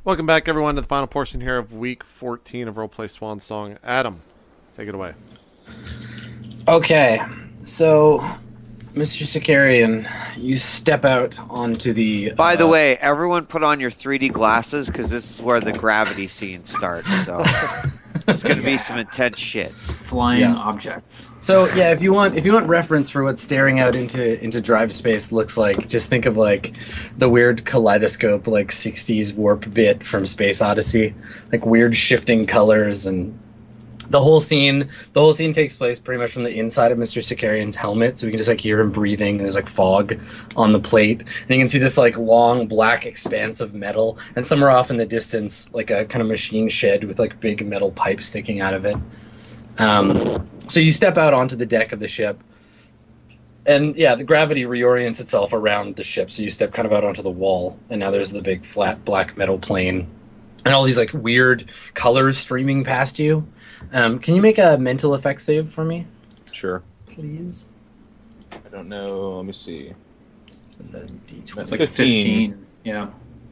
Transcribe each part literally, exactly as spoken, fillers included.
Welcome back, everyone, to the final portion here of week fourteen of Roleplay Swan Song. Adam, take it away. Okay, so Mister Sicarian, you step out onto the... By the uh, way, everyone put on your three D glasses because this is where the gravity scene starts. So it's going to be some intense shit. Flying Yeah. objects. So yeah, if you want if you want reference for what staring out into into drive space looks like, just think of like the weird kaleidoscope like sixties warp bit from Space Odyssey, like weird shifting colors, and the whole scene the whole scene takes place pretty much from the inside of Mister Sicarian's helmet, so we can just like hear him breathing, and there's like fog on the plate, and you can see this like long black expanse of metal, and somewhere off in the distance like a kind of machine shed with like big metal pipes sticking out of it. Um, so you step out onto the deck of the ship, and yeah, the gravity reorients itself around the ship. So you step kind of out onto the wall, and now there's the big flat black metal plane, and all these like weird colors streaming past you. Um, can you make a mental effect save for me, Sure. please? I don't know. Let me see. It's a D twenty. It's like fifteen. fifteen. Yeah.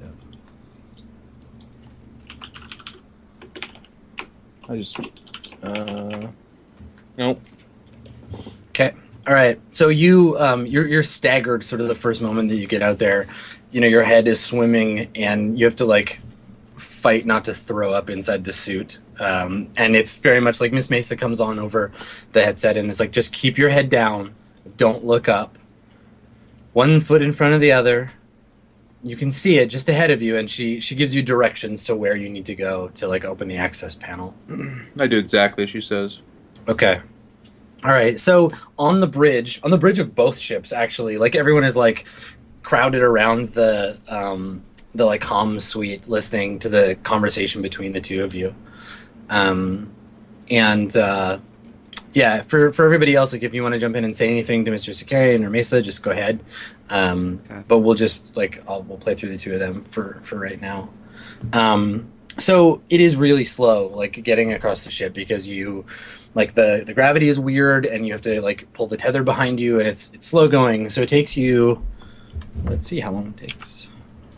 I just. Uh. Nope. Okay. All right. So you um you're you're staggered sort of the first moment that you get out there. You know, your head is swimming and you have to like fight not to throw up inside the suit. Um and it's very much like Miss Mesa comes on over the headset and it's like, just keep your head down. Don't look up. One foot in front of the other. You can see it just ahead of you, and she she gives you directions to where you need to go to like open the access panel. I do exactly as she says. Okay. All right. So on the bridge, on the bridge of both ships, actually, like everyone is like crowded around the um, the like comm suite, listening to the conversation between the two of you. Um, and uh, yeah, for for everybody else, like if you want to jump in and say anything to Mister Sicarian or Mesa, just go ahead. Um, Okay. But we'll just like I'll, we'll play through the two of them for for right now. Um, so it is really slow, like getting across the ship, because you. Like the, the gravity is weird, and you have to like pull the tether behind you, and it's it's slow going. So it takes you. Let's see how long it takes.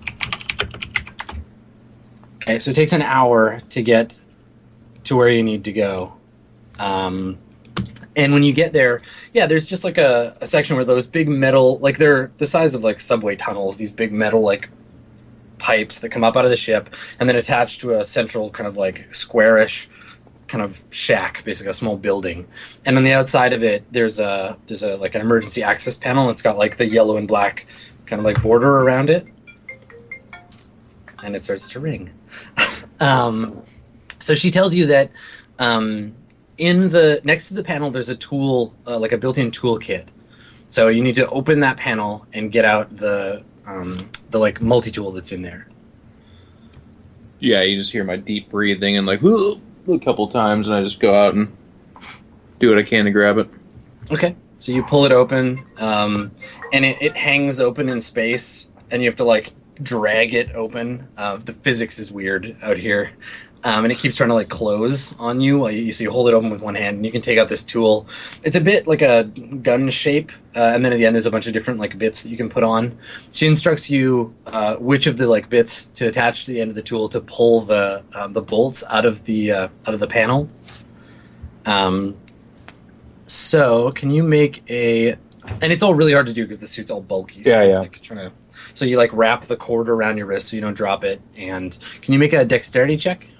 Okay, so it takes an hour to get to where you need to go. Um, and when you get there, yeah, there's just like a, a section where those big metal, like they're the size of like subway tunnels. These big metal like pipes that come up out of the ship, and then attached to a central kind of like squarish kind of shack, basically a small building, and on the outside of it there's a there's a like an emergency access panel, and it's got like the yellow and black kind of like border around it, and it starts to ring. um, so she tells you that um, in the next to the panel there's a tool, uh, like a built-in toolkit, so you need to open that panel and get out the um, the like multi-tool that's in there. Yeah, you just hear my deep breathing and like a couple times, and I just go out and do what I can to grab it. Okay, so you pull it open, um, and it, it hangs open in space, and you have to like drag it open. Uh, the physics is weird out here, um, and it keeps trying to like close on you. While you so you hold it open with one hand, and you can take out this tool. It's a bit like a gun shape, uh, and then at the end there's a bunch of different like bits that you can put on. She instructs you uh, which of the like bits to attach to the end of the tool to pull the um, the bolts out of the uh, out of the panel. Um, so can you make a, and it's all really hard to do because the suit's all bulky. So Yeah, you're, yeah. Like, trying to, so you like wrap the cord around your wrist so you don't drop it. And can you make a dexterity check?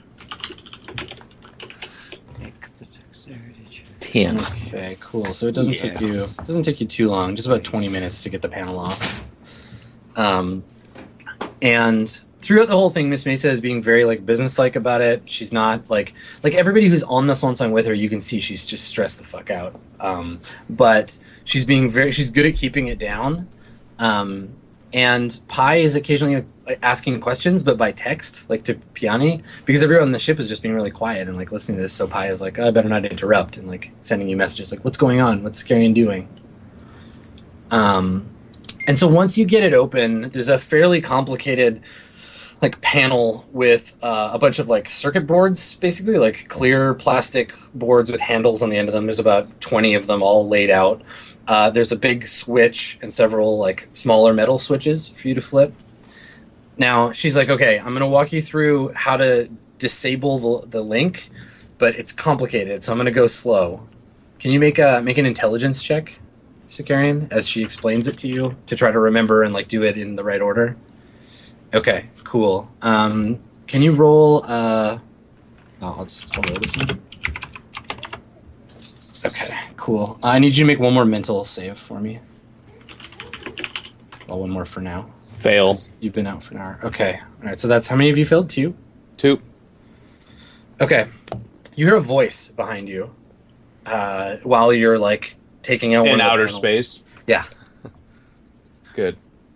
Make the dexterity check. Ten. Okay, cool. So it doesn't take Yes. you it doesn't take you too long, just about twenty minutes to get the panel off. Um, and throughout the whole thing, Miss Mesa is being very like businesslike about it. She's not like like everybody who's on the Swan Song with her. You can see she's just stressed the fuck out. Um, but she's being very she's good at keeping it down. Um, and Pi is occasionally like, asking questions, but by text, like to Piani, because everyone on the ship is just being really quiet and like listening to this. So Pi is like, oh, I better not interrupt, and like sending you messages like, what's going on? What's Scarian doing? Um, and so once you get it open, there's a fairly complicated like panel with uh, a bunch of like circuit boards, basically like clear plastic boards with handles on the end of them. There's about twenty of them all laid out. Uh, there's a big switch and several like smaller metal switches for you to flip. Now she's like, okay, I'm gonna walk you through how to disable the, the link, but it's complicated, so I'm gonna go slow. Can you make a make an intelligence check, Sicarian, as she explains it to you to try to remember and like do it in the right order? Okay, cool. Um, can you roll? Uh, oh, I'll just I'll roll this one. Okay, cool. Uh, I need you to make one more mental save for me. Well, one more for now. Fail. You've been out for an hour. Okay. All right. So that's how many of you failed? Two? Two. Okay. You hear a voice behind you uh, while you're like taking out In one of the outer panels. space. Yeah. Good.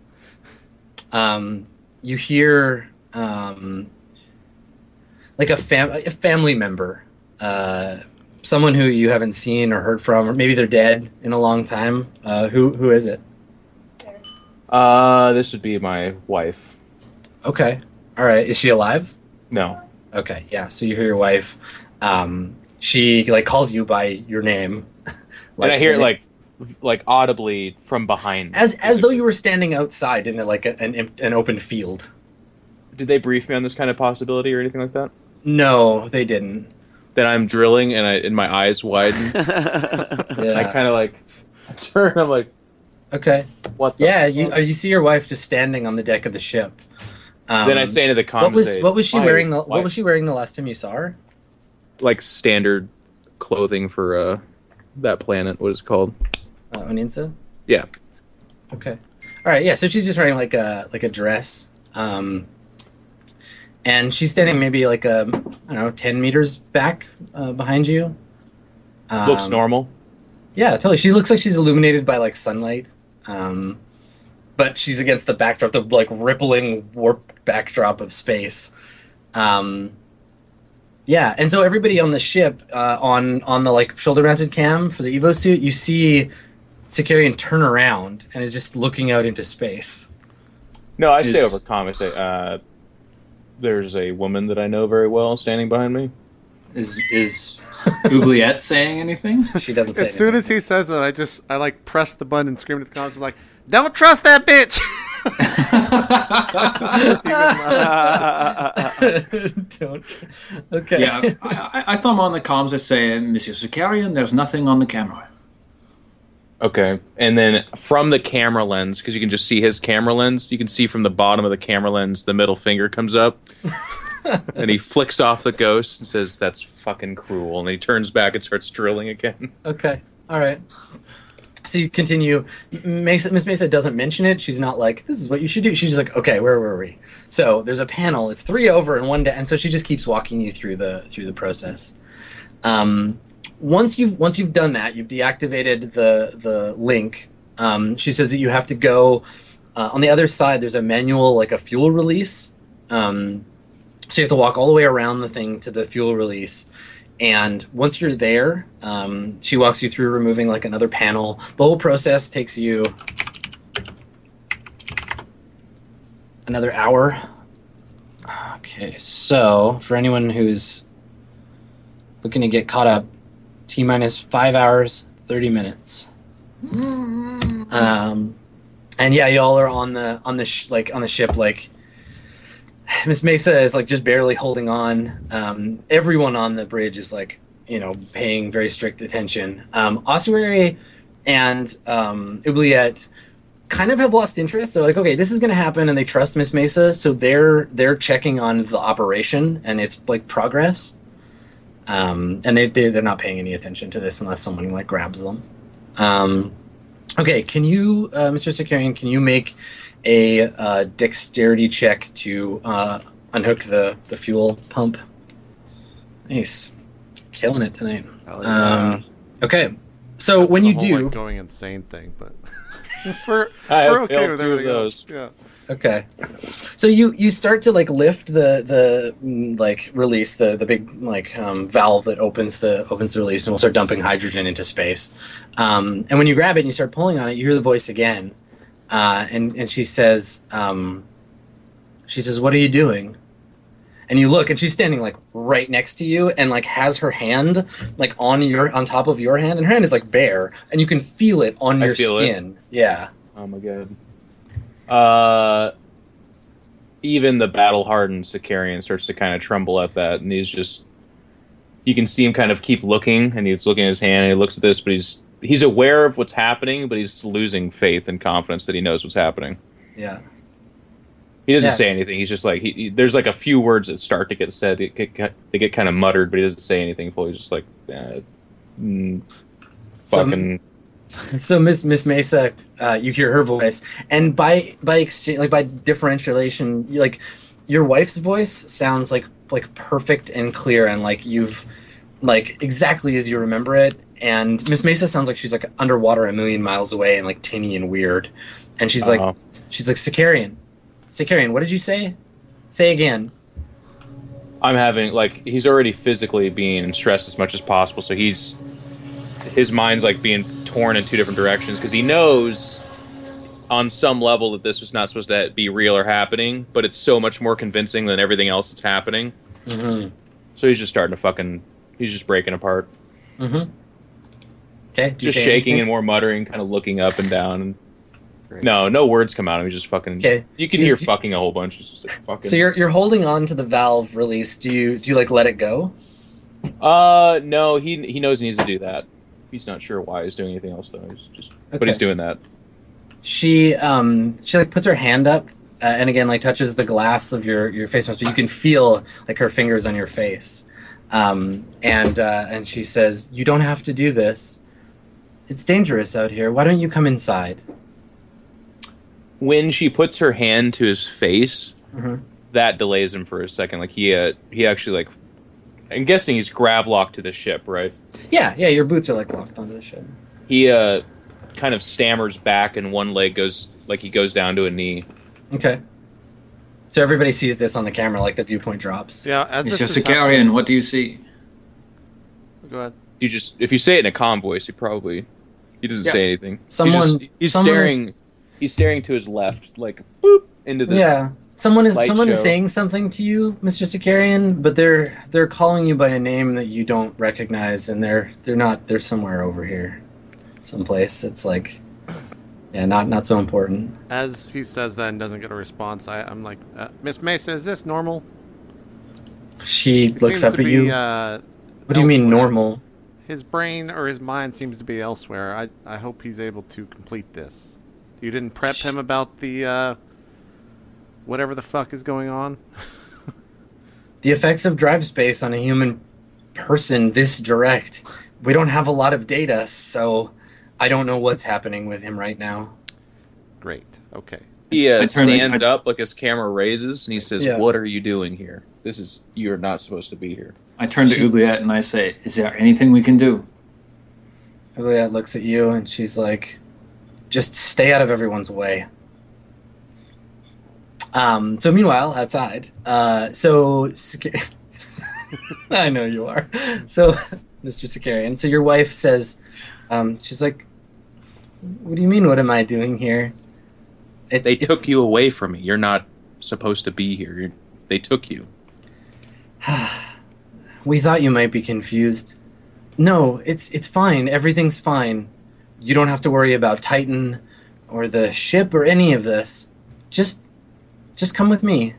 Um, you hear um, like a, fam- a family member, uh, someone who you haven't seen or heard from, or maybe they're dead in a long time. Uh, who who is it? Uh, this would be my wife. Okay. All right. Is she alive? No. Okay. Yeah. So you hear your wife. Um, she like calls you by your name. and I hear the it na- like, like audibly from behind. as as though you were standing outside in a, like a, an em- an open field. Did they brief me on this kind of possibility or anything like that? No, they didn't. Then I'm drilling and I and my eyes widen. Yeah. I kind of like turn. I'm like, Okay. what? The Yeah. You fuck? uh, you see your wife just standing on the deck of the ship. Um, Then I say into the comm. What was say, what was she "Why- wearing? The, why-" what was she wearing the last time you saw her? Like standard clothing for uh that planet. What is it called? Uh, Oninsa? Yeah. Okay. All right. Yeah. So she's just wearing like a like a dress, um, and she's standing maybe like a I don't know ten meters back uh, behind you. Um, Looks normal. Yeah, totally. She looks like she's illuminated by like sunlight, um, but she's against the backdrop, the like rippling warped backdrop of space. Um, yeah, and so everybody on the ship, uh, on on the like shoulder mounted cam for the Evo suit, you see Sicarian turn around and is just looking out into space. No, I say is- over comm. I say, uh, there's a woman that I know very well standing behind me. Is is Oubliette saying anything? She doesn't say As soon as anything. he says that, I just I like press the button and scream at the comments. I'm like, "Don't trust that bitch." Don't. Okay. Yeah, I, I, I thought on the comms I say, Monsieur Sicarian, there's nothing on the camera. Okay, and then from the camera lens, because you can just see his camera lens, you can see from the bottom of the camera lens, the middle finger comes up, and he flicks off the ghost and says, "That's fucking cruel," and he turns back and starts drilling again. Okay. All right. So you continue. Mesa, Miss Mesa doesn't mention it. She's not like, this is what you should do. She's just like, okay, where were we? So there's a panel. It's three over and one down. And so she just keeps walking you through the through the process. Um, once you've once you've done that, you've deactivated the the link. Um, she says that you have to go uh, on the other side. There's a manual, like a fuel release. Um, so you have to walk all the way around the thing to the fuel release. And once you're there, um, she walks you through removing like another panel. The whole process takes you another hour. Okay, so for anyone who's looking to get caught up, T minus five hours, thirty minutes. Um, and yeah, y'all are on the on the sh- like on the ship like. Miss Mesa is like just barely holding on. Um, everyone on the bridge is like, you know, paying very strict attention. Um, Ossuary and um, Oubliette kind of have lost interest. They're like, okay, this is going to happen, and they trust Miss Mesa, so they're they're checking on the operation and its like progress. Um, and they they- they're not paying any attention to this unless someone like grabs them. Um, okay, can you, uh, Mister Sicarian, can you make a uh, dexterity check to uh, unhook the, the fuel pump? Nice. Killing it tonight. Hell yeah. Um, okay. So That's when the you whole, do... like, going insane thing, but we're, I have we're okay failed with two of everything those. else. Yeah. Okay. So you, you start to like lift the the mm, like release the the big like um, valve that opens the opens the release, and we'll start dumping hydrogen into space. Um, and when you grab it and you start pulling on it, you hear the voice again, uh, and and she says, um, she says, "What are you doing?" And you look, and she's standing like right next to you, and like has her hand like on your on top of your hand, and her hand is like bare, and you can feel it on I your feel it. skin. Yeah. Oh my god. Uh, even the battle-hardened Sicarian starts to kind of tremble at that, and he's just... You can see him kind of keep looking, and he's looking at his hand, and he looks at this, but he's he's aware of what's happening, but he's losing faith and confidence that he knows what's happening. Yeah. He doesn't Yeah, say it's- anything. He's just like... He, he, there's like a few words that start to get said. They get, they get kind of muttered, but he doesn't say anything fully. He's just like... Uh, mm, So- fucking... So Miss Miss Mesa, uh, you hear her voice, and by by exchange, like by differentiation, you, like your wife's voice sounds like like perfect and clear, and like you've like exactly as you remember it. And Miss Mesa sounds like she's like underwater, a million miles away, and like tinny and weird. And she's Uh-huh. like she's like Sicarian, Sicarian. What did you say? Say again. I'm having like he's already physically being stressed as much as possible, so he's his mind's like being torn in two different directions because he knows on some level that this was not supposed to be real or happening, but it's so much more convincing than everything else that's happening. Mm-hmm. So he's just starting to fucking he's just breaking apart, Mm-hmm. Okay. Do you just say shaking anything? and more muttering, kind of looking up and down. And no, no words come out of him. He's just fucking. Okay. You can Do- hear do- fucking a whole bunch. It's just like fucking. So you're you're holding on to the valve release. Do you do you like let it go? Uh, no, he he knows he needs to do that. He's not sure why he's doing anything else though. He's just, but Okay. he's doing that. She um she like puts her hand up uh, and again like touches the glass of your your face mask, but you can feel like her fingers on your face. Um and uh, and she says, "You don't have to do this. It's dangerous out here. Why don't you come inside?" When she puts her hand to his face, Mhm. that delays him for a second. Like he uh, he actually like. I'm guessing he's grav locked to the ship, right? Yeah, yeah. Your boots are like locked onto the ship. He uh, kind of stammers back, and one leg goes like he goes down to a knee. Okay. So everybody sees this on the camera, like the viewpoint drops. Yeah, as Mister this is Sicarian, what do you see? happening- Go ahead. You just if you say it in a calm voice, he probably he doesn't Yeah. say anything. Someone- he's, just, he's someone is- staring. He's staring to his left, like boop into the. Yeah. Someone is light someone is show. saying something to you, Mister Sicarian, but they're they're calling you by a name that you don't recognize, and they're they're not they're somewhere over here, someplace. It's like, yeah, not not so important. As he says that and doesn't get a response, I, I'm like, uh, Miss Mesa, is this normal? She He looks seems up to at be, you. Uh, What do you mean elsewhere. normal? His brain or his mind seems to be elsewhere. I, I hope he's able to complete this. You didn't prep him about the, uh, whatever the fuck is going on? The effects of drive space on a human person this direct. We don't have a lot of data, so I don't know what's happening with him right now. Great. Okay. He uh, I turn the- stands I- up like his camera raises, and he says, Yeah. "What are you doing here? This is you're not supposed to be here." I turn to She- Oubliette and I say, is there anything we can do? Juliet looks at you and she's like, "Just stay out of everyone's way." Um, so meanwhile, outside, uh, so Sica- I know you are. So, Mister Sicarian, so your wife says, um, she's like, "What do you mean? What am I doing here?" It's, They it's- took you away from me. You're not supposed to be here. You're, they took you. We thought you might be confused. No, it's it's fine. Everything's fine. You don't have to worry about Titan or the ship or any of this. Just just come with me.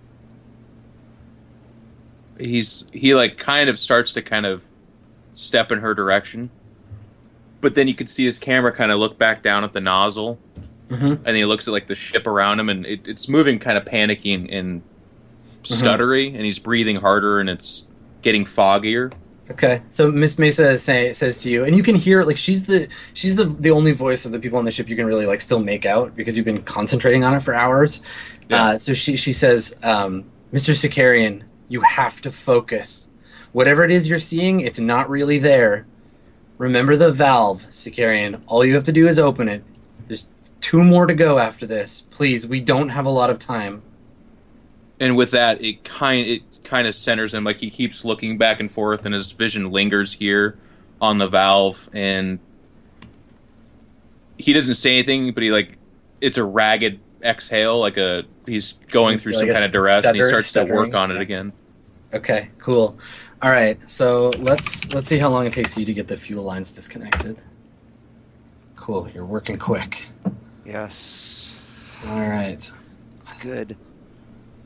He's he like kind of starts to kind of step in her direction, but then you can see his camera kind of look back down at the nozzle, Mhm. and he looks at like the ship around him, and it, it's moving kind of panicky and, and stuttery, and he's breathing harder, and it's getting foggier. Okay. So Miss Mesa say, says to you, and you can hear like she's the she's the the only voice of the people on the ship you can really like still make out because you've been concentrating on it for hours. Yeah. Uh, so she she says, um, "Mister Sicarian, you have to focus. Whatever it is you're seeing, it's not really there. Remember the valve, Sicarian. All you have to do is open it. There's two more to go after this. Please, we don't have a lot of time." And with that, it kind it kind of centers him. Like he keeps looking back and forth, and his vision lingers here on the valve, and he doesn't say anything, but he like it's a ragged exhale, like a he's going through Like some a kind of duress, and he stutter- starts to work stuttering, on it yeah. again. Okay, cool. All right, so let's let's see how long it takes you to get the fuel lines disconnected. Cool, you're working quick. Yes. All right. It's good.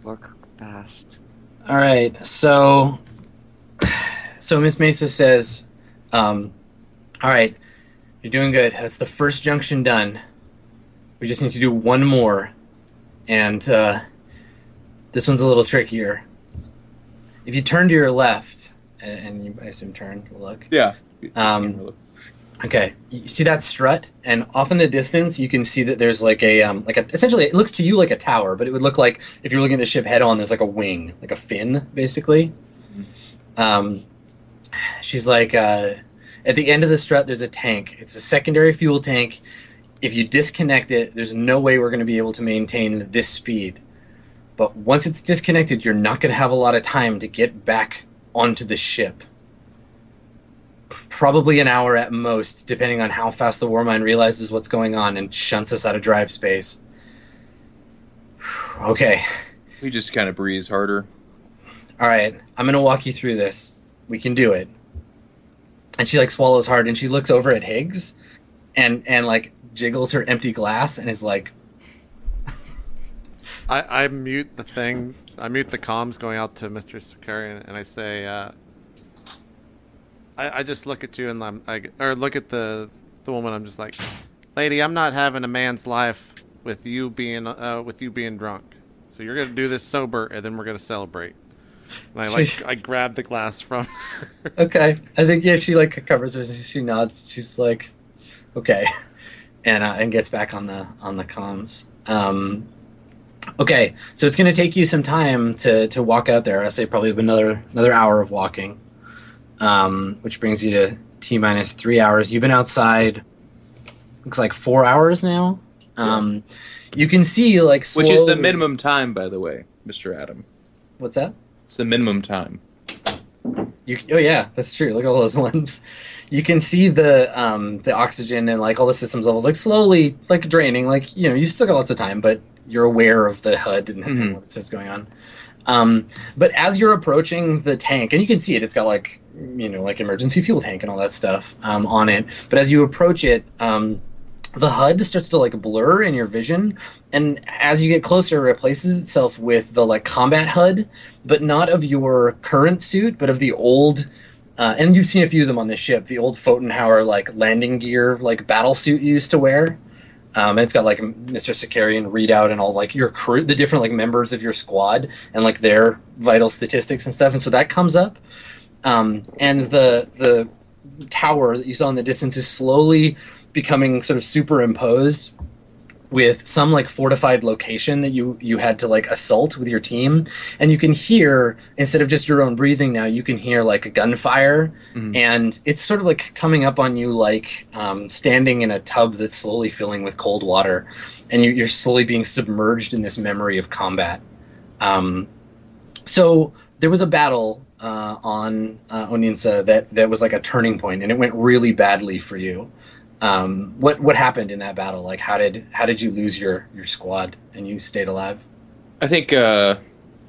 Work fast. All right, so so Miss Mesa says, um, "All right, you're doing good. That's the first junction done. We just need to do one more, and uh, this one's a little trickier. If you turn to your left, and, and you, I assume turn to look. Yeah. Um, Okay, you see that strut, and off in the distance, you can see that there's like a um, like a essentially it looks to you like a tower, but it would look like if you're looking at the ship head on, there's like a wing, like a fin, basically. Mm-hmm. Um, she's like, uh, at the end of the strut, there's a tank. It's a secondary fuel tank. If you disconnect it, there's no way we're going to be able to maintain this speed. But once it's disconnected, you're not going to have a lot of time to get back onto the ship. Probably an hour at most, depending on how fast the Warmind realizes what's going on and shunts us out of drive space. Okay. We just kind of breeze harder. All right. I'm going to walk you through this. We can do it. And she, like, swallows hard, and she looks over at Higgs and, and like, jiggles her empty glass and is like... I, I mute the thing. I mute the comms going out to Mister Sakarian, and I say... Uh, I, I just look at you and I'm, I, or look at the the woman. I'm just like, lady, I'm not having a man's life with you being uh, with you being drunk. So you're gonna do this sober, and then we're gonna celebrate. And I like I grab the glass from her. Okay, I think yeah, she like covers her. She nods. She's like, okay, and uh, and gets back on the on the comms. Um, okay, so it's gonna take you some time to to walk out there. I say probably another another hour of walking. Um, which brings you to T minus three hours. You've been outside, looks like four hours now. Um, yeah. You can see like slowly... Which is the minimum time, by the way, Mister Adam. What's that? It's the minimum time. You, oh yeah, that's true. Look at all those ones. You can see the um, the oxygen and like all the systems levels like slowly like draining. Like you know, you still got lots of time, but you're aware of the H U D and, mm-hmm. and what it says going on. Um, but as you're approaching the tank, and you can see it, it's got like, you know, like emergency fuel tank and all that stuff um, on it. But as you approach it, um, the H U D starts to like blur in your vision. And as you get closer, it replaces itself with the like combat H U D, but not of your current suit, but of the old, uh, and you've seen a few of them on this ship, the old Pfotenhauer like landing gear, like battle suit you used to wear. Um, and it's got like Mister Sakarian readout and all like your crew, the different like members of your squad and like their vital statistics and stuff. And so that comes up. Um, and the the tower that you saw in the distance is slowly becoming sort of superimposed with some like fortified location that you you had to like assault with your team. And you can hear, instead of just your own breathing now, you can hear like a gunfire. Mm-hmm. And it's sort of like coming up on you like um, standing in a tub that's slowly filling with cold water. And you, you're slowly being submerged in this memory of combat. Um, so there was a battle uh, on uh, Oninsa that, that was like a turning point, and it went really badly for you. Um, what what happened in that battle? Like, how did how did you lose your, your squad and you stayed alive? I think uh,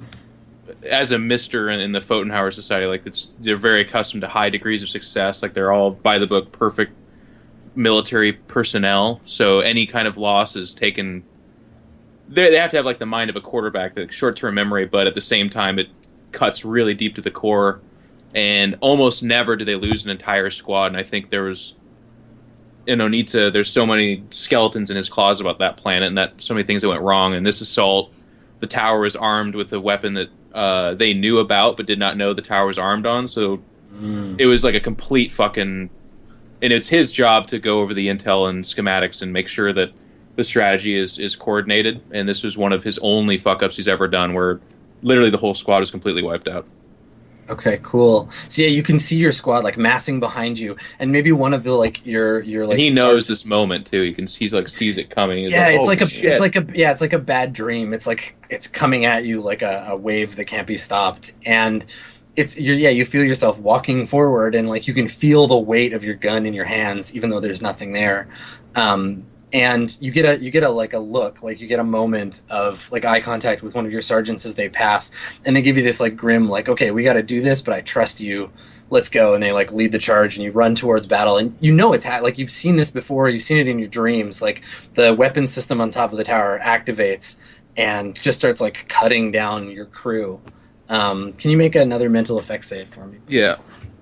as a Mister in, in the Pfotenhauer Society, like it's they're very accustomed to high degrees of success. Like they're all by the book, perfect military personnel. So any kind of loss is taken. They they have to have like the mind of a quarterback, the short term memory, but at the same time, it cuts really deep to the core. And almost never do they lose an entire squad. And I think there was. In Onitsa, there's so many skeletons in his closet about that planet, and that so many things that went wrong. And this assault, the tower was armed with a weapon that uh, they knew about, but did not know the tower was armed on. So mm. it was like a complete fucking. And it's his job to go over the intel and schematics and make sure that the strategy is is coordinated. And this was one of his only fuck ups he's ever done, where literally the whole squad was completely wiped out. Okay, cool. So yeah, you can see your squad like massing behind you, and maybe one of the like your your like. And he knows this moment too. He can he's like sees it coming. He's yeah, like, it's oh, like a shit. it's like a yeah, it's like a bad dream. It's like it's coming at you like a, a wave that can't be stopped, and it's you're yeah you feel yourself walking forward, and like you can feel the weight of your gun in your hands, even though there's nothing there. Um, And you get a you get a like a look, like you get a moment of like eye contact with one of your sergeants as they pass, and they give you this like grim like, okay, we got to do this, but I trust you. Let's go. And they like lead the charge, and you run towards battle, and you know it's ha- like you've seen this before. You've seen it in your dreams. Like the weapon system on top of the tower activates, and just starts like cutting down your crew. Um, can you make another mental effect save for me? Yeah.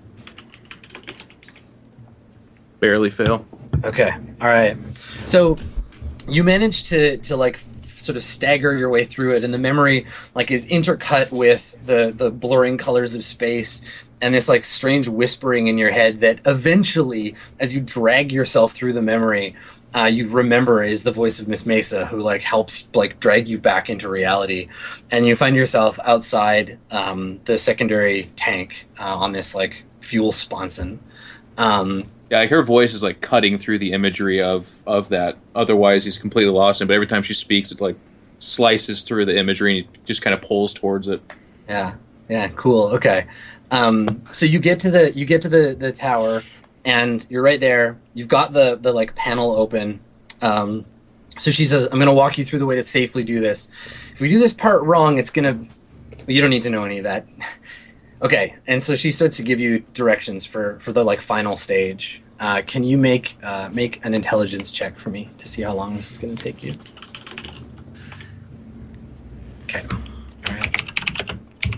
Barely fail. Okay. All right. So you manage to to like f- sort of stagger your way through it, and the memory like is intercut with the the blurring colors of space and this like strange whispering in your head that eventually, as you drag yourself through the memory, uh, you remember is the voice of Miss Mesa, who like helps like drag you back into reality, and you find yourself outside um, the secondary tank uh, on this like fuel sponson. Um, Yeah, like her voice is like cutting through the imagery of of that. Otherwise, he's completely lost him. But every time she speaks, it like slices through the imagery and he just kind of pulls towards it. Yeah, yeah, cool. Okay, um, so you get to the you get to the, the tower, and you're right there. You've got the the like panel open. Um, so she says, "I'm going to walk you through the way to safely do this. If we do this part wrong, it's gonna. You don't need to know any of that." Okay, and so she starts to give you directions for, for the like final stage. Uh, can you make uh, make an intelligence check for me to see how long this is going to take you? Okay. All right.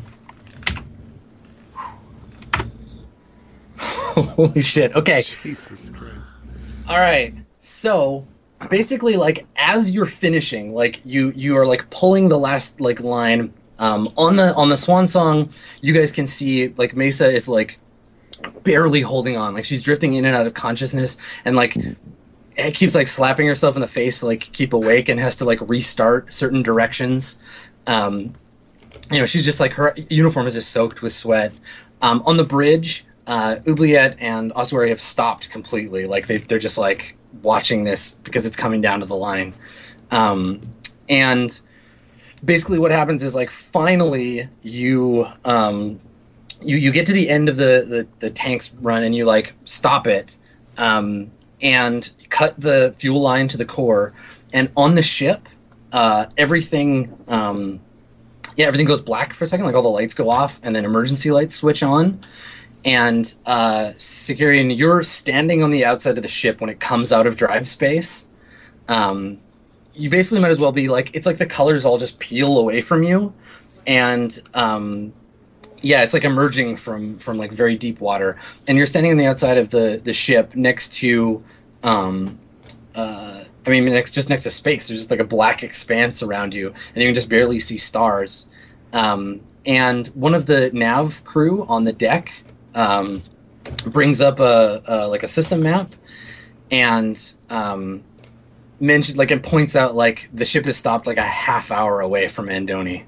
Holy shit. Okay. Jesus Christ. All right. So basically, like as you're finishing, like you you are like pulling the last like line. Um, on the on the swan song, you guys can see like Mesa is like barely holding on, like she's drifting in and out of consciousness, and like it keeps like slapping herself in the face to like keep awake, and has to like restart certain directions. Um, you know, she's just like her uniform is just soaked with sweat. Um, on the bridge, uh, Oubliette and Ossuary have stopped completely, like they they're just like watching this because it's coming down to the line, um, and. Basically what happens is like finally you um you you get to the end of the the, the tank's run, and you like stop it um and cut the fuel line to the core, and on the ship uh everything um yeah everything goes black for a second, like all the lights go off, and then emergency lights switch on, and uh Sicarian, you're standing on the outside of the ship when it comes out of drive space. um You basically might as well be like, it's like the colors all just peel away from you, and um, yeah, it's like emerging from from like very deep water, and you're standing on the outside of the the ship next to, um, uh, I mean, next just next to space. There's just like a black expanse around you, and you can just barely see stars. Um, and one of the nav crew on the deck um, brings up a, a like a system map, and um, mentioned like and points out like the ship is stopped like a half hour away from Andoni.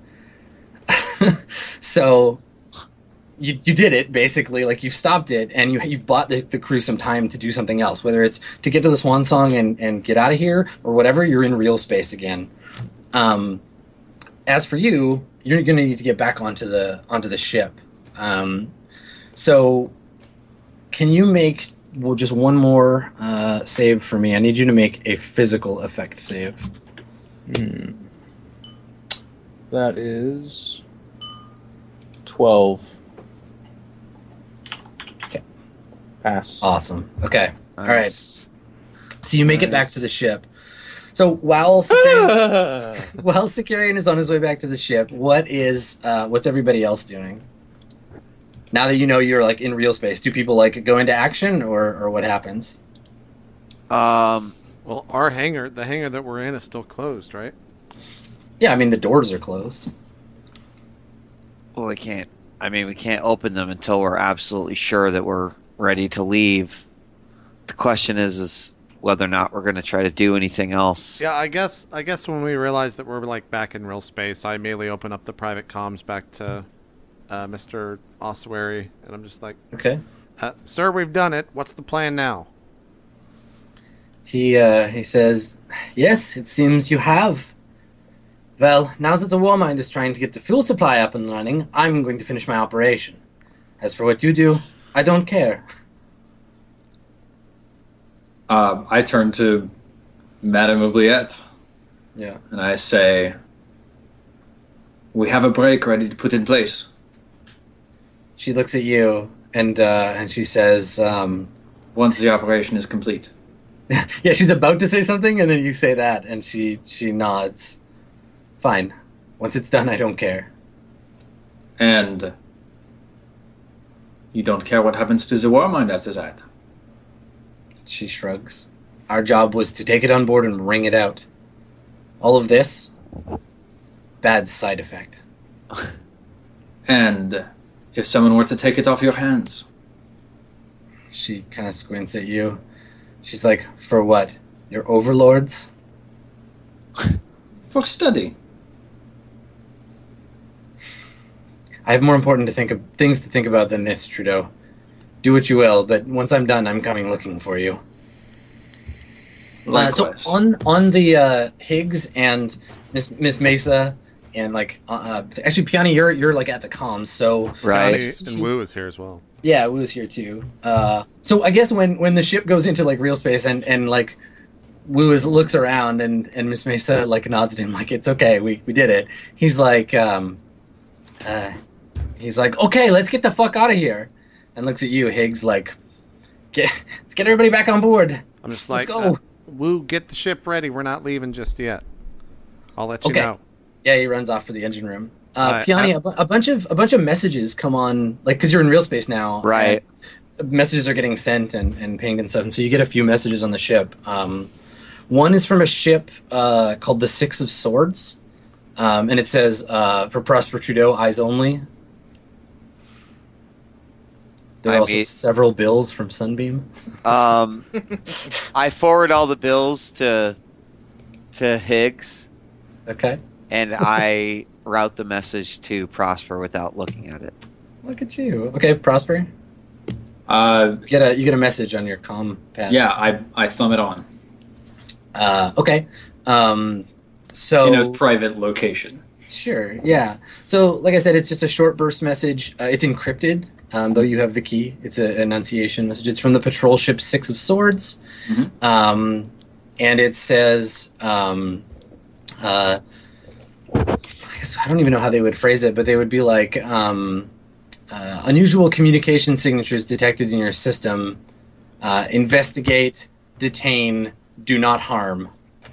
So you you did it basically, like you've stopped it, and you you've bought the, the crew some time to do something else, whether it's to get to the swan song and, and get out of here or whatever. You're in real space again. Um, as for you, you're going to need to get back onto the onto the ship. Um, so can you make well, just one more uh, save for me? I need you to make a physical effect save. Hmm. That is twelve. Okay. Pass. Awesome. Okay. Nice. All right. So you make it back to the ship. So while Sicarian, while Sicarian is on his way back to the ship, what is uh, what's everybody else doing? Now that you know you're like in real space, do people like go into action, or, or what happens? Um, Well, our hangar, the hangar that we're in, is still closed, right? Yeah, I mean the doors are closed. well, we can't. I mean, we can't open them until we're absolutely sure that we're ready to leave. The question is, is whether or not we're going to try to do anything else. Yeah, I guess. I guess when we realized that we're like back in real space, I immediately open up the private comms back to uh, Mister Ossuary, and I'm just like, Okay. uh, "Sir, we've done it. What's the plan now?" He uh, he says, "Yes, it seems you have. Well, now that the Warmind is trying to get the fuel supply up and running, I'm going to finish my operation. As for what you do, I don't care." Uh, I turn to Madame Oubliette Yeah. and I say, "We have a break ready to put in place." She looks at you and uh, and she says, um, Once the operation is complete. "Yeah." She's about to say something, and then you say that, and she she nods. Fine. Once it's done, I don't care. And you don't care what happens to the Warmind after that? She shrugs. Our job was to take it on board and wring it out. All of this, bad side effect. And if someone were to take it off your hands? She kind of squints at you. She's like, for what? Your overlords? For study. I have more important to think of things to think about than this, Trudeau. Do what you will, but once I'm done, I'm coming looking for you. Uh, so Likewise. on on the uh, Higgs and Miss Miss Mesa and like uh, uh, actually Piani, you're you're like at the comms, so Right. Johnny and Wu is here as well. yeah, Wu's here too. Uh, so I guess when when the ship goes into like real space and and like Wu is looks around and and Miss Mesa like nods at him like it's okay, we we did it. He's like um, uh, he's like okay, let's get the fuck out of here, and looks at you, Higgs, like get let's get everybody back on board. I'm just Let's like, go. uh, Wu, get the ship ready. We're not leaving just yet. I'll let you Okay. know. Yeah, he runs off for the engine room. Uh, I- Piani, I- a bu- a bunch of a bunch of messages come on, like because you're in real space now, Right. and messages are getting sent and, and pinged and stuff, and so you get a few messages on the ship. Um, one is from a ship uh, called the Six of Swords, um, and it says uh, for Prosper Trudeau, eyes only. There are I also mean- several bills from Sunbeam. Um, I forward all the bills to to Higgs, Okay, and I route the message to Prosper without looking at it. look at you. Okay, Prosper, Uh, you get a you get a message on your comm pad. yeah, I I thumb it on Uh, okay. Um, so in a private location. Sure, yeah. So, like I said, it's just a short burst message. Uh, it's encrypted, um, though you have the key. It's an enunciation message. It's from the patrol ship Six of Swords. Mhm. Um, and it says, um, uh, I guess I don't even know how they would phrase it, but they would be like, um, uh, unusual communication signatures detected in your system. Uh, investigate, detain, do not harm.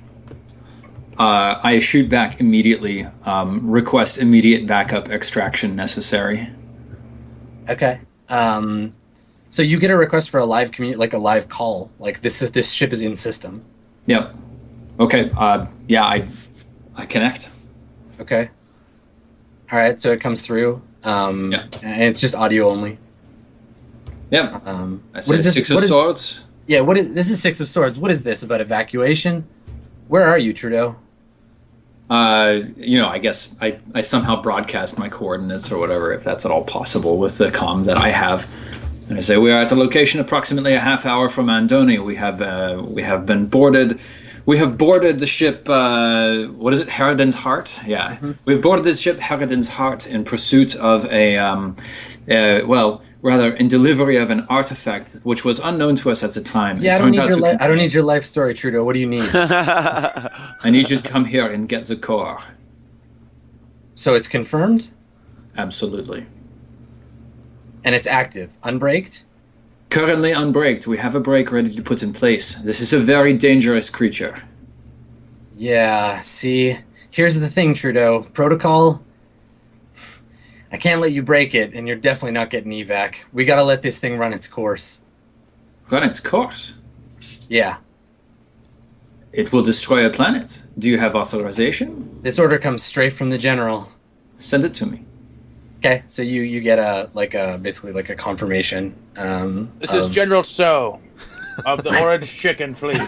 Uh, I shoot back immediately. Um, request immediate backup extraction necessary. Okay. Um, so you get a request for a live commu- like a live call. Like this is this ship is in system. Yep. Okay. Uh, yeah, I I connect. Okay. All right. So it comes through. Um, Yeah. And it's just audio only. Yep. Um, I what said is this? six what of is- swords. yeah. What is this? Is Six of Swords. What is this about evacuation? Where are you, Trudeau? Uh, you know, I guess I, I somehow broadcast my coordinates or whatever, if that's at all possible with the comm that I have. And I say we are at a location approximately a half hour from Andoni. We have uh, we have been boarded. We have boarded the ship. Uh, what is it? Harridan's Heart. Yeah, we've boarded this ship, Harridan's Heart, in pursuit of a um, uh, well, rather in delivery of an artifact which was unknown to us at the time. Yeah, It I don't turned need out your to li- I don't contain- need your life story, Trudeau. What do you need? I need you to come here and get the core. So it's confirmed Absolutely. and it's active, unbraked. Currently unbraked. We have a brake ready to put in place. This is a very dangerous creature. Yeah. See, here's the thing, Trudeau. Protocol. I can't let you break it, and you're definitely not getting evac. We gotta let this thing run its course. Run its course. Yeah. It will destroy a planet. Do you have authorization? This order comes straight from the general. Send it to me. Okay, so you you get a like a basically like a confirmation. Um, This is of- General So of the Orange Chicken Fleet.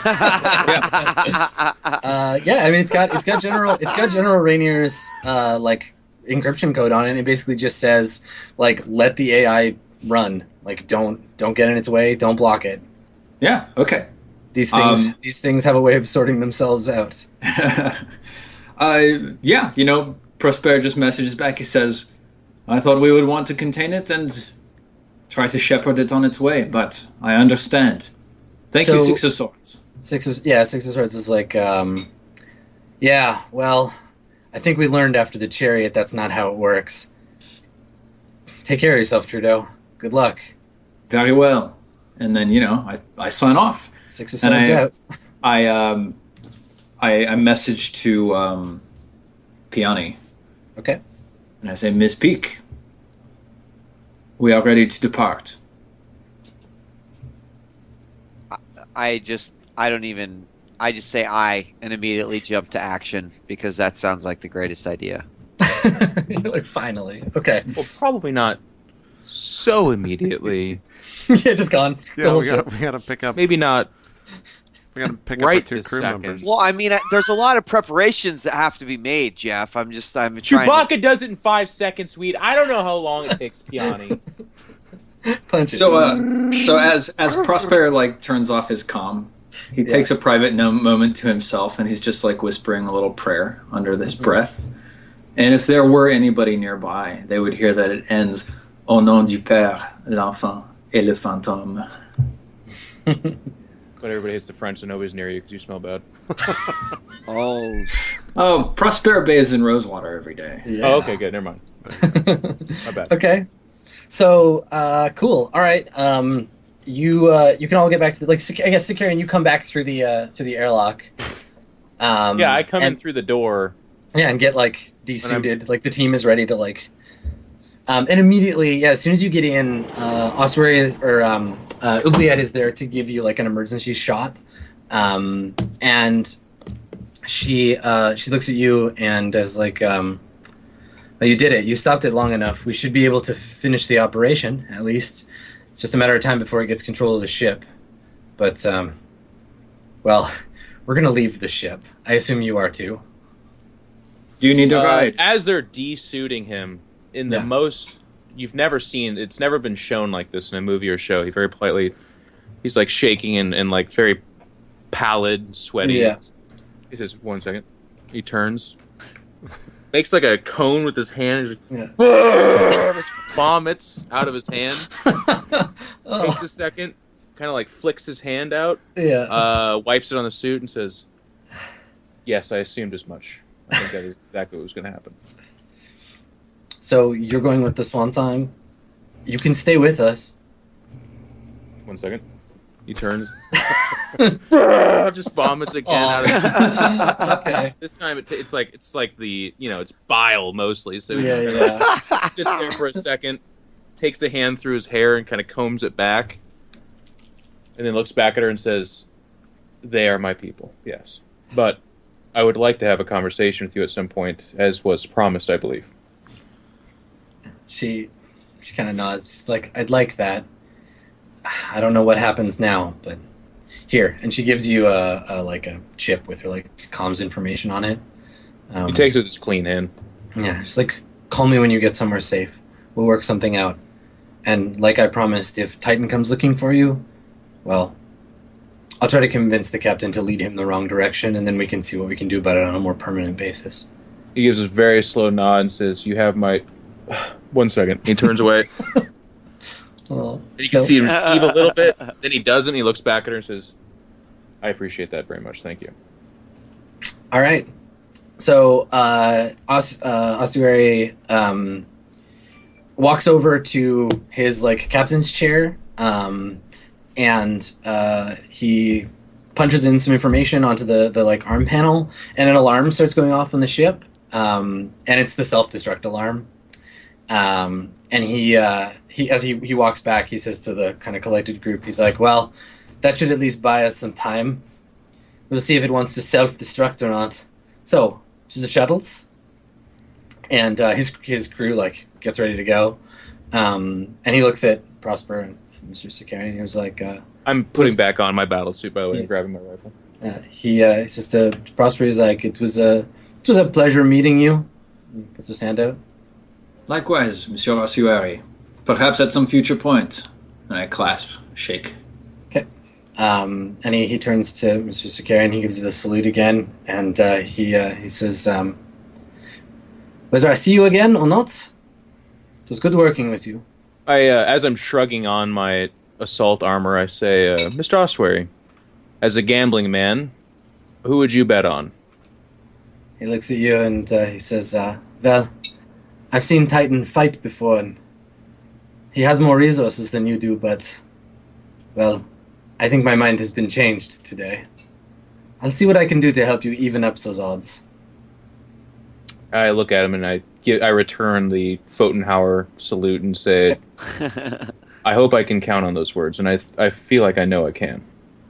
Uh, yeah, I mean it's got it's got general it's got General Rainier's uh, like encryption code on it. And it basically just says like let the A I run. Like don't don't get in its way. Don't block it. Yeah, okay. These things Um, these things have a way of sorting themselves out. uh, yeah, you know, Prosper just messages back. He says, I thought we would want to contain it and try to shepherd it on its way, but I understand. Thank you, So- Six of Swords. Six of yeah, Six of Swords is like um, yeah. Well, I think we learned after the chariot that's not how it works. Take care of yourself, Trudeau. Good luck. Very well. And then, you know, I, I sign off. Six of And Swords I- out. I um I, I messaged to um Piani. Okay. And I say, Miss Peak, we are ready to depart. I just, I don't even, I just say I and immediately jump to action because that sounds like the greatest idea. You're like, finally. Okay. Well, probably not so immediately. Yeah, just gone. The Yeah, whole we gotta, ship. we gotta pick up. Maybe not. We gotta pick Right up our two this crew second. members. Well, I mean, I, there's a lot of preparations that have to be made, Jeff. I'm just, I'm trying to... Chewbacca does it in five seconds, sweet. I don't know how long it takes, Piani. Punch it. So, uh, so as as Prosper like turns off his comm, he takes a private no- moment to himself, and he's just like whispering a little prayer under his breath. And if there were anybody nearby, they would hear that it ends "Au nom du Père, l'Enfant et le Fantôme." But everybody hates the French, so nobody's near you because you smell bad. Oh, Oh, Prosper bathes in rosewater every day. Yeah. Oh, okay, good. Never mind. My bad. Okay. So, uh, cool. All right. Um, you uh, you can all get back to the, like. Sec- I guess Securian, you come back through the uh, through the airlock. Um, Yeah, I come and, in through the door. Yeah, and get like desuited. Like the team is ready to like. Um, and immediately, yeah, as soon as you get in, uh, Ossuary or um, uh, Oubliette is there to give you like an emergency shot, um, and she uh, she looks at you and is like, um, oh, "You did it. You stopped it long enough. We should be able to finish the operation. At least it's just a matter of time before it gets control of the ship. But um, well, we're gonna leave the ship. I assume you are too." Do you need a Uh, ride? as they're desuiting him, in the Yeah. most you've never seen, it's never been shown like this in a movie or show. He very politely, he's like shaking and, and like very pallid, sweaty. Yeah. He says, "One second." He turns, makes like a cone with his hand, Yeah. just vomits out of his hand. Oh, Takes a second, kind of like flicks his hand out, yeah. uh, wipes it on the suit, and says, "Yes, I assumed as much. I think that is exactly what was going to happen." So you're going with the swan song. You can stay with us. One second. He turns. Just vomits again. Out of Okay. This time it t- it's like it's like the you know it's bile mostly. So he Yeah, just yeah. sits there for a second, takes a hand through his hair and kind of combs it back, and then looks back at her and says, "They are my people. Yes, but I would like to have a conversation with you at some point, as was promised, I believe." She she kind of nods. She's like, "I'd like that. I don't know what happens now, but here." And she gives you a, a like a chip with her like comms information on it. Um, He takes it with his clean hand. Yeah, she's like, "Call me when you get somewhere safe. We'll work something out. And like I promised, if Titan comes looking for you, well, I'll try to convince the captain to lead him the wrong direction, and then we can see what we can do about it on a more permanent basis." He gives a very slow nod and says, "You have my." One second. He turns away. Oh, And you can no. see him heave a little bit. Then he doesn't. He looks back at her and says, "I appreciate that very much. Thank you." All right. So uh, Os- uh, Ossuary um, walks over to his like captain's chair, um, and uh, he punches in some information onto the the like arm panel, and an alarm starts going off on the ship, um, and it's the self-destruct alarm. Um, and he uh, he as he, he walks back, he says to the kind of collected group, he's like, "Well, that should at least buy us some time. We'll see if it wants to self-destruct or not. So, to the shuttles." And uh, his his crew like gets ready to go, um, and he looks at Prosper and Mister Sakari, and he was like, uh, I'm putting back on my battle suit, by the way, Yeah. and grabbing my rifle. uh, he uh, he says to Prosper, he's like, "It was a it was a pleasure meeting you." He puts his hand out. Likewise, Monsieur Ossuary. Perhaps at some future point. And I clasp, shake. Um, and he, he turns to Mister Sakari and he gives you the salute again, and uh, he uh, he says, um, "Whether I see you again or not, it was good working with you." I, uh, as I'm shrugging on my assault armor, I say, uh, "Mister Ossuary, as a gambling man, who would you bet on?" He looks at you and uh, he says, uh, "Well, I've seen Titan fight before, and he has more resources than you do, but, well, I think my mind has been changed today. I'll see what I can do to help you even up those odds." I look at him and I give, I return the Pfotenhauer salute and say, I hope I can count on those words, and I I feel like I know I can.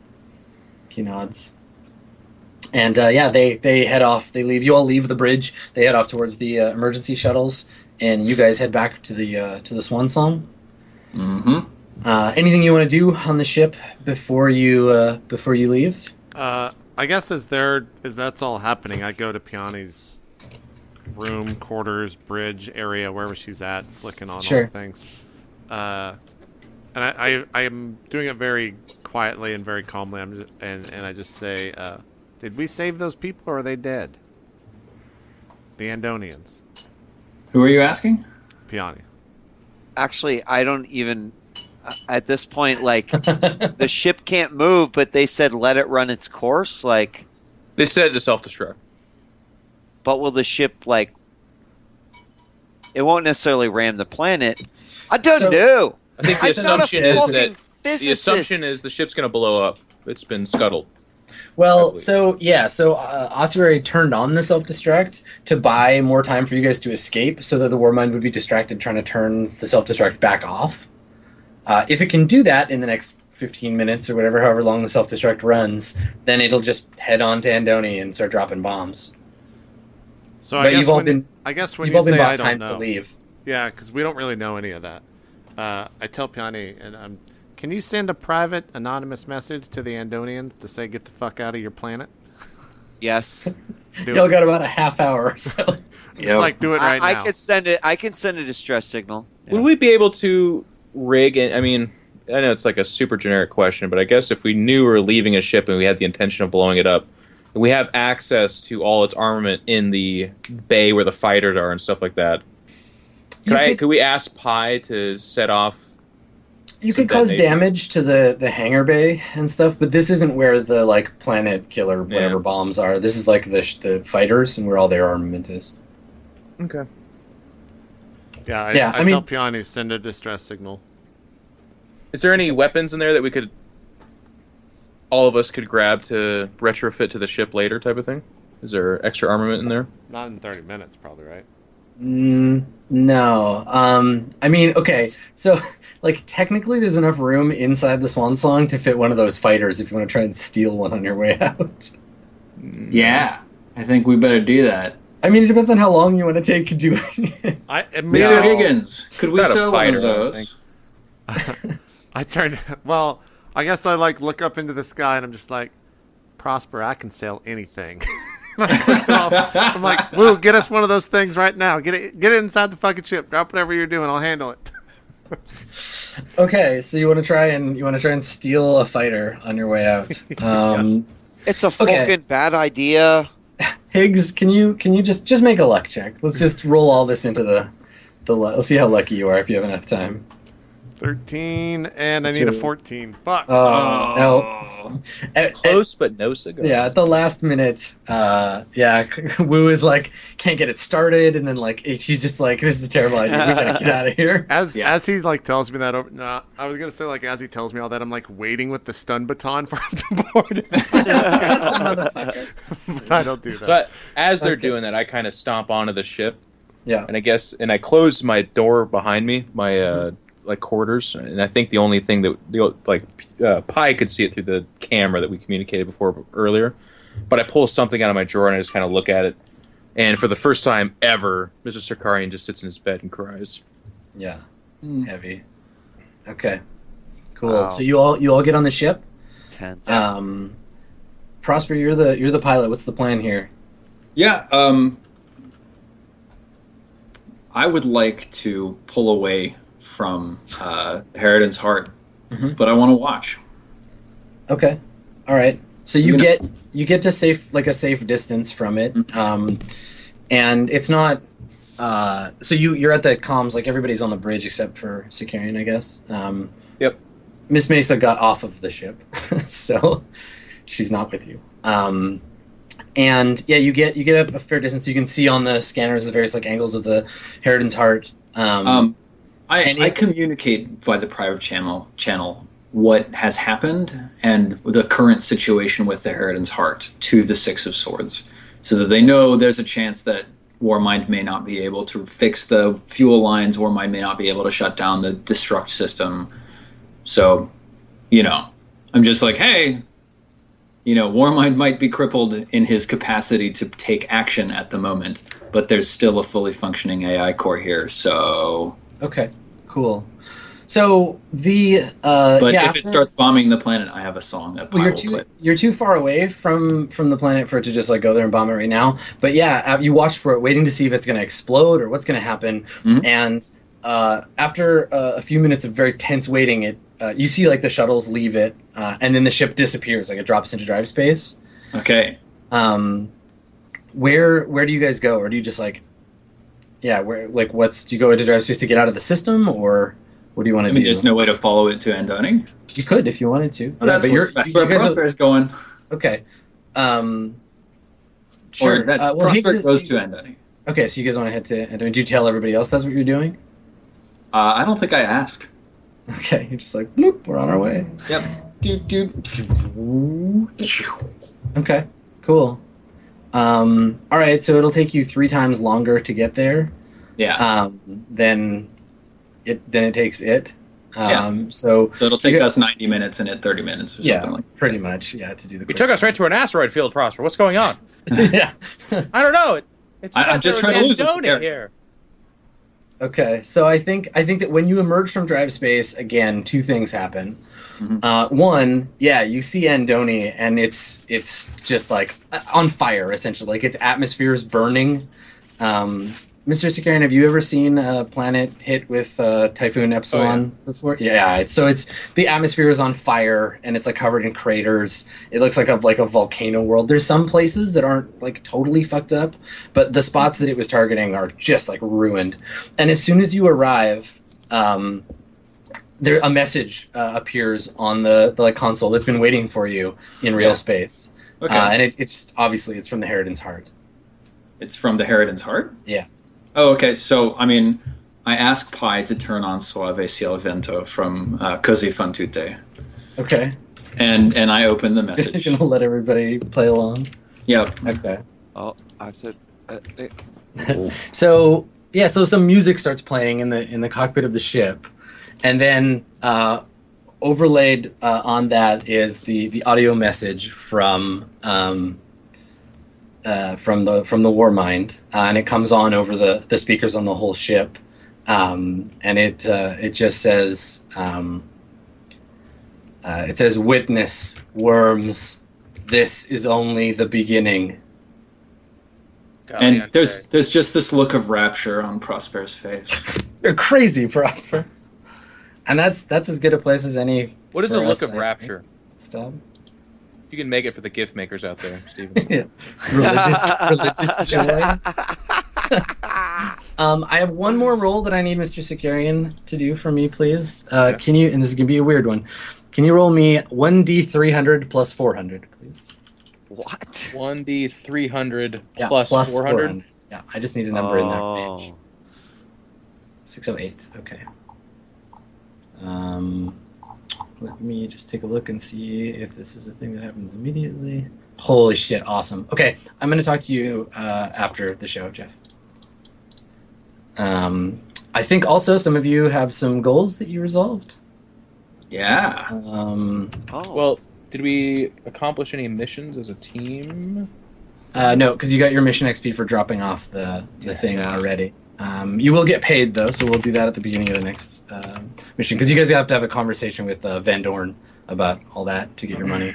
He nods. And uh, yeah, they, they head off. They leave. You all leave the bridge. They head off towards the uh, emergency shuttles, and you guys head back to the uh, to the Swan Song. Mm-hmm. Uh, anything you want to do on the ship before you uh, before you leave? Uh, I guess as there as that's all happening, I go to Piani's room, quarters, bridge area, wherever she's at, flicking on Sure. all the things. Uh, and I, I I am doing it very quietly and very calmly. I'm just, and and I just say, uh, did we save those people, or are they dead? The Andonians. Who are you asking? Piani. Actually, I don't even. At this point, like the ship can't move, but they said let it run its course. Like, They said to self-destruct. but will the ship like? It won't necessarily ram the planet. I don't So- know. I think the I'm not a assumption is fucking that the physicist. assumption is the ship's going to blow up. It's been scuttled. Well, believe. so yeah, so uh, Ossuary turned on the self-destruct to buy more time for you guys to escape, so that the Warmind would be distracted trying to turn the self-destruct back off. Uh, if it can do that in the next fifteen minutes or whatever, however long the self-destruct runs, then it'll just head on to Andoni and start dropping bombs. So I But guess you've all when, been I guess when you've you all been say I bought don't time know, to leave. yeah, because we don't really know any of that. Uh, I tell Piani, and um, can you send a private anonymous message to the Andonians to say get the fuck out of your planet? Yes, Do Y'all it. got about a half hour, so Just like do it right I, I now. could send it. I can send a distress signal. Would we be able to rig it? I mean, I know it's like a super generic question, but I guess if we knew we were leaving a ship and we had the intention of blowing it up, we have access to all its armament in the bay where the fighters are and stuff like that. Could You I? could- Could we ask Pi to set off? you some could cause detonation? damage to the the hangar bay and stuff. But this isn't where the like planet killer whatever Yeah. bombs are. This is like the sh- the fighters and where all their armament is. Okay. yeah, I, Yeah, I, I mean- tell Piani send a distress signal. Is there any weapons in there that we could, all of us could grab to retrofit to the ship later, type of thing? Is there extra armament in there? Not in thirty minutes, probably, right? Mm, no. Um, I mean, okay, so like technically, there's enough room inside the Swan Song to fit one of those fighters if you want to try and steal one on your way out. Yeah, I think we better do that. I mean, it depends on how long you want to take doing it. I Mister immediately, Higgins, could we Not a sell one of fighter, I those? I turn. Well, I guess I like look up into the sky and I'm just like, Prosper, I can sell anything. I click it off. I'm like, Woo, get us one of those things right now. Get it, get it inside the fucking ship. Drop whatever you're doing. I'll handle it. Okay, so you want to try and you want to try and steal a fighter on your way out. Um, It's a Okay. fucking bad idea. Higgs, can you can you just just make a luck check? Let's just roll all this into the the. lu- Let's see how lucky you are if you have enough time. Thirteen, and I That's need a your- fourteen. Fuck. Oh, no. At- at- Close, but no cigar. Yeah, at the last minute, uh, yeah, Wu is like can't get it started, and then like he's just like, "This is a terrible idea. We gotta get out of here." As Yeah. as he like tells me that over, nah, I was gonna say like as he tells me all that, I'm like waiting with the stun baton for him to board it. Motherfucker. But I don't do that. But as they're Okay. doing that, I kind of stomp onto the ship, Yeah, and I guess, and I close my door behind me, my uh, like quarters, and I think the only thing that the like uh, Pi could see it through the camera that we communicated before earlier. But I pull something out of my drawer and I just kind of look at it, and for the first time ever, Mister Sarkarian just sits in his bed and cries. yeah, Hmm. heavy. Okay, cool. Wow. So you all you all get on the ship. Tense. Um, Prosper, you're the you're the pilot. What's the plan here? Yeah, um, I would like to pull away from uh, Harridan's heart, Mhm. but I want to watch. Okay, all right. So you I'm gonna- get you get to safe like a safe distance from it, um, and it's not. Uh, so you you're at the comms, like everybody's on the bridge except for Sicarian, I guess. Um, Yep. Miss Mesa got off of the ship, so she's not with you. Um, and yeah, you get you get a, a fair distance. You can see on the scanners the various like angles of the Harridan's heart. Um, Um, I, and I it- communicate via the private channel channel what has happened and the current situation with the Harridan's heart to the Six of Swords, so that they know there's a chance that Warmind may not be able to fix the fuel lines. Warmind may not be able to shut down the destruct system. So, you know, I'm just like, hey, you know, Warmind might be crippled in his capacity to take action at the moment, but there's still a fully functioning A I core here. So, Okay, cool. So the uh, but yeah, if after- it starts bombing the planet, I have a song that well, Pi you're will too play. you're too far away from from the planet for it to just like go there and bomb it right now. But yeah, uh, you watch for it, waiting to see if it's going to explode or what's going to happen. Mhm. And uh, after uh, a few minutes of very tense waiting, it uh, you see like the shuttles leave it, uh, and then the ship disappears, like it drops into drive space. Okay. Um, where where do you guys go, or do you just like, yeah, where like what's do you go into drive space to get out of the system, or what do you want I to mean, do? there's no way to follow it to Andoni. You could if you wanted to. Well, Yeah, that's but where, you're that's you where guys are- Prosper's going. okay. Um, sure. Or that Uh, well, Higgs Prosper is- goes to Andoni. Okay, so you guys want to head to? And did you tell everybody else that's what you're doing? Uh, I don't think I asked. Okay, you're just like bloop. We're on our way. Yep. Doot, doot. Okay, cool. Um, all right, so it'll take you three times longer to get there. Yeah. Um, than it than it takes it. Yeah. Um, so so it'll take you- us ninety minutes and it thirty minutes or yeah, something like pretty much. Yeah, to do the. You took us right to an asteroid field, Prosper. What's going on? yeah. I don't know. It, it's I- I'm just trying to lose this Andoni character. here. Okay, so I think I think that when you emerge from drive space again, two things happen. Mhm. Uh, one, yeah, you see Andoni, and it's it's just like uh, on fire essentially, like its atmosphere is burning. Um, Mister Sakarian, have you ever seen a planet hit with uh, Typhoon Epsilon before? Yeah, it's, so it's the atmosphere is on fire and it's like covered in craters. It looks like a like a volcano world. There's some places that aren't like totally fucked up, but the spots that it was targeting are just like ruined. And as soon as you arrive, um, there a message uh, appears on the, the like console that's been waiting for you in real Yeah. space. Okay. Uh, and it, it's obviously it's from the Harridan's Heart. It's from the Harridan's Heart? Yeah. Oh, okay. So, I mean, I asked Pi to turn on Suave Ciel Vento from uh, Così fan tutte. Okay. And and I opened the You're message. gonna let everybody play along. Yep. Okay. Oh, I have to. Uh, uh, So yeah, so some music starts playing in the in the cockpit of the ship, and then uh, overlaid uh, on that is the the audio message from um, uh, from the from the Warmind, uh, and it comes on over the the speakers on the whole ship, um, and it uh, it just says um, uh, it says witness worms, this is only the beginning. And there's there's just this look of rapture on Prosper's face. You're crazy, Prosper. And that's that's as good a place as any. What is for a look us, of I rapture? think. Stop. You can make it for the gift makers out there, Stephen. Yeah. Religious, religious joy. um, I have one more roll that I need Mister Sakarian to do for me, please. Uh, Yeah. Can you? And this is gonna be a weird one. Can you roll me one d three hundred plus four hundred, please? what? one d three hundred Yeah, plus four hundred. Yeah, I just need a number in that Oh. range. Six oh eight. Okay. Um, let me just take a look and see if this is a thing that happens immediately. Holy shit! Awesome. Okay, I'm going to talk to you uh, after the show, Jeff. Um, I think also some of you have some goals that you resolved. Yeah. Um, Oh. Well, did we accomplish any missions as a team? uh, no, because you got your mission X P for dropping off the the thing Yeah. already. Um, you will get paid though, so we'll do that at the beginning of the next um mission because you guys have to have a conversation with uh, Van Dorn about all that to get your money.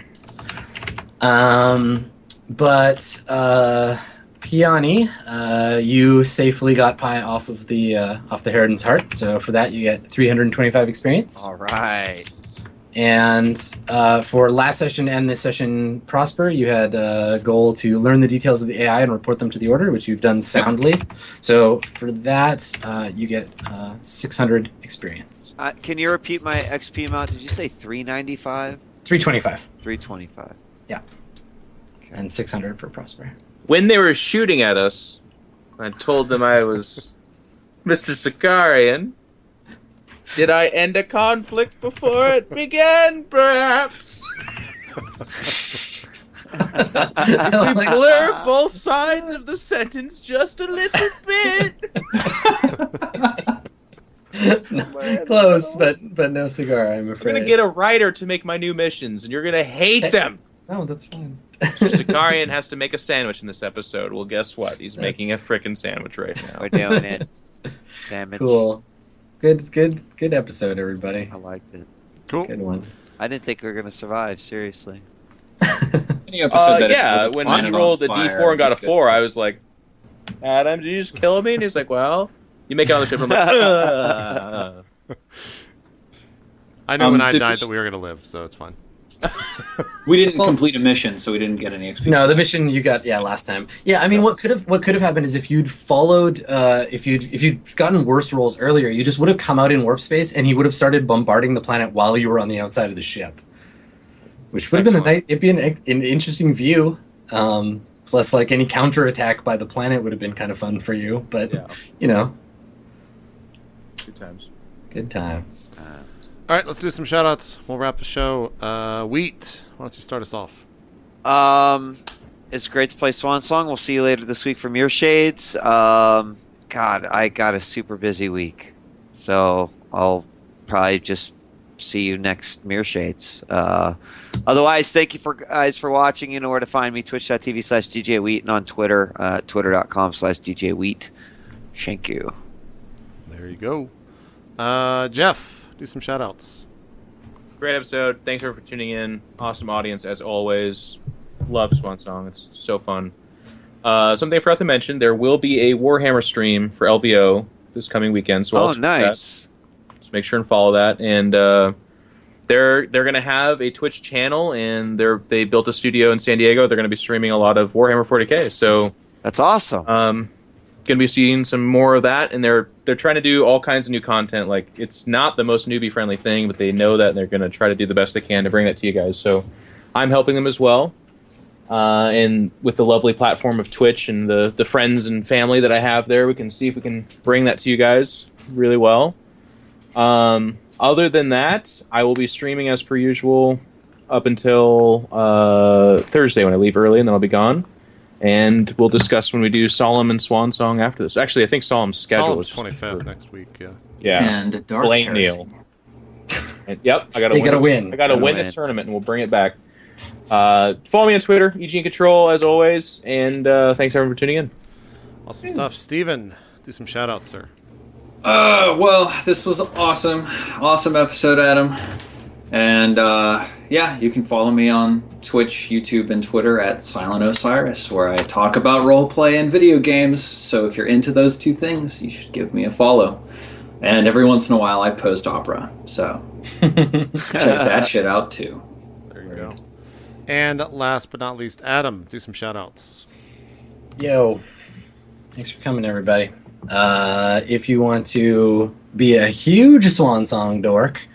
Um, but uh, Piani, uh, you safely got Pi off of the uh, off the Harridan's Heart, so for that you get three hundred twenty-five experience. All right. And uh, for last session and this session, Prosper, you had a goal to learn the details of the A I and report them to the Order, which you've done soundly. So for that, uh, you get uh, six hundred experience. Uh, can you repeat my X P amount? Did you say three ninety-five? three twenty-five three twenty-five. and six hundred for Prosper. When they were shooting at us, I told them I was Mister Sakarian. Did I end a conflict before it began, perhaps? I like- Blur both sides of the sentence just a little bit. Close, but but no cigar. I'm I'm afraid. gonna get a writer to make my new missions, and you're gonna hate them. No, that's fine. So Sicarian has to make a sandwich in this episode. Well, guess what? He's That's- making a frickin' sandwich right now. We're doing it. Sandwich. Cool. Good, good, good episode, everybody. I liked it. Cool. Good one. I didn't think we were gonna survive. Seriously. Any episode Uh, that yeah, ends with a when planet he on rolled a fire D four and is got a good four, I piece. was like, Adam, did you just kill me? And he's like, well, you make it on the ship. I'm like, "Ugh." I knew Um, when I did died we- that we were gonna live, so it's fine. We didn't Well- complete a mission, so we didn't get any X P. No, the mission you got, yeah, last time. Yeah, I mean, what could have what could have happened is if you'd followed, uh, if you'd if you'd gotten worse rolls earlier, you just would have come out in warp space, and he would have started bombarding the planet while you were on the outside of the ship, which would have been a Excellent. nice, it'd be an, an interesting view. Um, plus, like any counterattack by the planet would have been kind of fun for you. But Yeah, you know, good times. good times. Uh, All right, let's do some shout outs. We'll wrap the show. Uh, Wheat, why don't you start us off? Um, it's great to play Swan Song. We'll see you later this week for Mirror Shades. Um, God, I got a super busy week, so I'll probably just see you next Mirror Shades. Uh, otherwise, thank you for guys for watching. You know where to find me: twitch.tv slash DJ Wheat, and on Twitter, uh, twitter.com slash DJ Wheat. Thank you. There you go. Uh, Jeff, do some shout outs. Great episode. Thanks for tuning in. Awesome audience as always. Love Swan Song. It's so fun. Uh, something I forgot to mention: there will be a Warhammer stream for L V O this coming weekend. So I'll Oh, tweet that. nice. Just make sure and follow that. And uh, they're they're gonna have a Twitch channel, and they're they built a studio in San Diego. They're gonna be streaming a lot of Warhammer forty K. So That's awesome. um, gonna be seeing some more of that. And they're they're trying to do all kinds of new content. Like it's not the most newbie friendly thing, but they know that, and they're gonna try to do the best they can to bring that to you guys. So I'm helping them as well. Uh, and with the lovely platform of Twitch and the, the friends and family that I have there, we can see if we can bring that to you guys really well. Um, other than that, I will be streaming as per usual up until uh, Thursday when I leave early, and then I'll be gone. And we'll discuss when we do Solemn and Swan Song after this. Actually, I think Solemn's schedule Solemn's is twenty-fifth for- next week, yeah. Yeah. And Dark Blame Heresy. Neil. And, yep, I got to They win. gotta this- win. I got to Gotta win win. this tournament, and we'll bring it back. Uh, follow me on Twitter, E G in Control, as always. And uh, thanks everyone for tuning in. Awesome stuff. Steven, do some shout outs, sir. Uh, well, this was awesome. Awesome episode, Adam. And, uh, yeah, you can follow me on Twitch, YouTube, and Twitter at Silent Osiris, where I talk about roleplay and video games. So if you're into those two things, you should give me a follow. And every once in a while, I post opera. So check that shit out, too. There you go. And last but not least, Adam, do some shout outs. Yo, thanks for coming, everybody. Uh, if you want to be a huge Swan Song dork,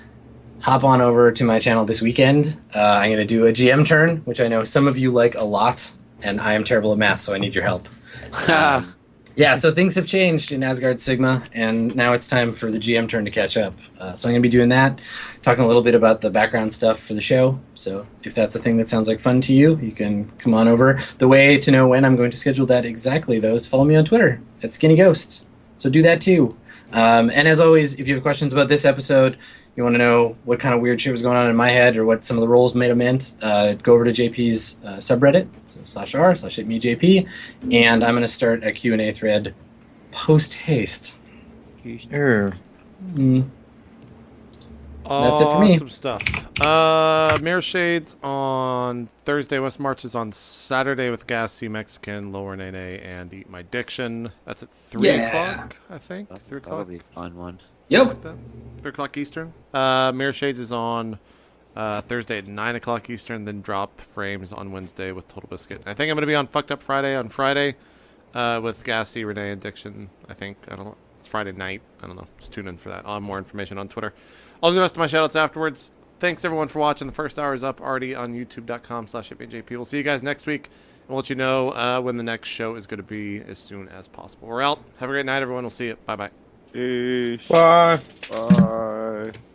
hop on over to my channel this weekend. Uh, I'm going to do a G M turn, which I know some of you like a lot, and I am terrible at math, so I need your help. Um, yeah, so things have changed in Asgard Sigma, and now it's time for the G M turn to catch up. Uh, so I'm going to be doing that, talking a little bit about the background stuff for the show. So if that's a thing that sounds like fun to you, you can come on over. The way to know when I'm going to schedule that exactly, though, is follow me on Twitter at Skinny Ghost. So do that too. Um, and as always, if you have questions about this episode, you want to know what kind of weird shit was going on in my head or what some of the roles may have meant, uh, go over to J P's uh, subreddit, so slash r slash hit me J P, and I'm going to start a Q and A thread post haste. Sure. Mm. That's it for me. Awesome stuff. Uh, Mirror Shades on Thursday. West March is on Saturday with Gas C Mexican, Lower Nene, and Eat My Diction. That's at three Yeah. o'clock, I think. Three That'll o'clock. be a fun one. Yep. Like that. Three o'clock Eastern. Uh, Mirror Shades is on uh, Thursday at nine o'clock Eastern. Then Drop Frames on Wednesday with Total Biscuit. I think I'm going to be on Fucked Up Friday on Friday uh, with Gassy, Renee, and Diction. I think I don't know. It's Friday night. I don't know. Just tune in for that. I'll have more information on Twitter. I'll do the rest of my shoutouts afterwards. Thanks everyone for watching. The first hour is up already on YouTube.com slash J P. We'll see you guys next week. And we'll let you know uh, when the next show is going to be as soon as possible. We're out. Have a great night, everyone. We'll see you. Bye bye. Bye. Bye.